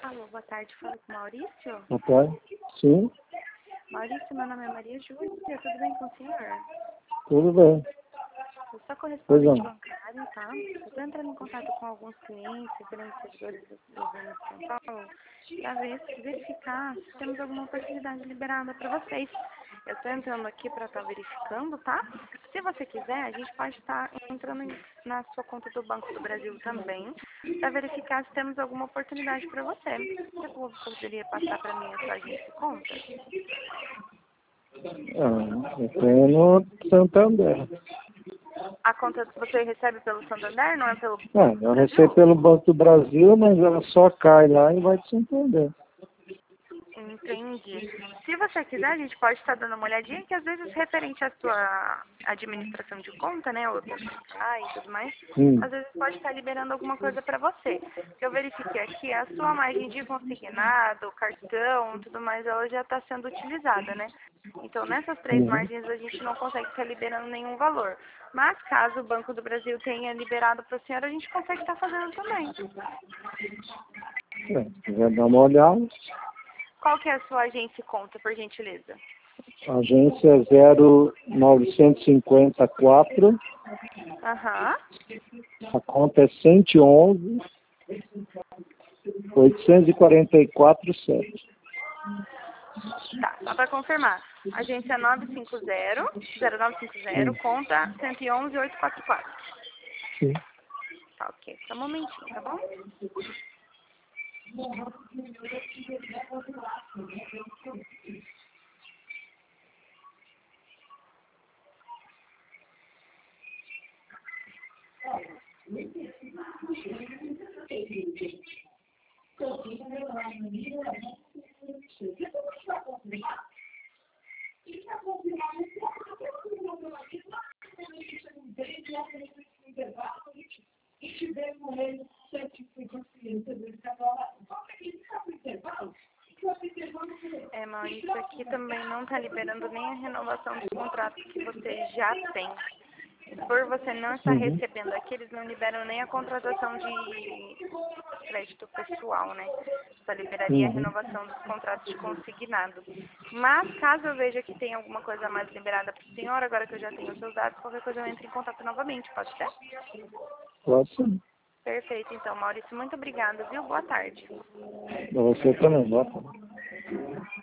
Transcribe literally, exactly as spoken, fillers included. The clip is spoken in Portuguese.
Alô, boa tarde, falo com o Maurício. Boa tarde. Sim, Maurício, meu nome é Maria Júlia, tudo bem com o senhor? tudo bem. Eu sou Pois correspondente não. bancário, tá? Eu estou entrando em contato com alguns clientes, grandes servidores do governo de São Paulo, para ver, verificar se temos alguma oportunidade liberada para vocês. Eu estou entrando aqui para estar verificando, tá? Se você quiser, a gente pode estar entrando em- na sua conta do Banco do Brasil também, para verificar se temos alguma oportunidade para você. Você poderia passar para mim a sua agência de conta? Ah, eu tenho no Santander. A conta você recebe pelo Santander, não é pelo Ah, eu Brasil? recebo pelo Banco do Brasil, mas ela só cai lá e vai de Santander. Entendi. Se você quiser, a gente pode estar dando uma olhadinha, que às vezes referente à sua administração de conta, né, ou contar e tudo mais, Hum. às vezes pode estar liberando alguma coisa para você. Eu verifiquei aqui, a sua margem de consignado, cartão, tudo mais, ela já está sendo utilizada, né? Então, nessas três Uhum. margens, a gente não consegue estar liberando nenhum valor. Mas, caso o Banco do Brasil tenha liberado para o senhor, a gente consegue estar fazendo também. É, se quiser dar uma olhada, Qual que é a sua agência e conta, por gentileza? agência zero nove cinco quatro, Aham. a conta é cento e onze, oitocentos e quarenta e quatro, sete. Tá, só para confirmar. Agência nove cinco zero, zero nove cinco zero, Sim, conta cento e onze, oitocentos e quarenta e quatro. sim. Tá, ok. Só um momentinho, tá bom? É, Maurício, aqui também não tá liberando nem a renovação do contrato que você já tem. Por você não estar Uhum. recebendo aqui, eles não liberam nem a contratação de crédito pessoal, né? Só liberaria a Uhum. renovação dos contratos de consignado. Mas, caso eu veja que tem alguma coisa a mais liberada para o senhor, agora que eu já tenho os seus dados, qualquer coisa eu entro em contato novamente, pode ser? Pode sim. Perfeito, então, Maurício, muito obrigada, viu? Boa tarde. Pra você também, bota.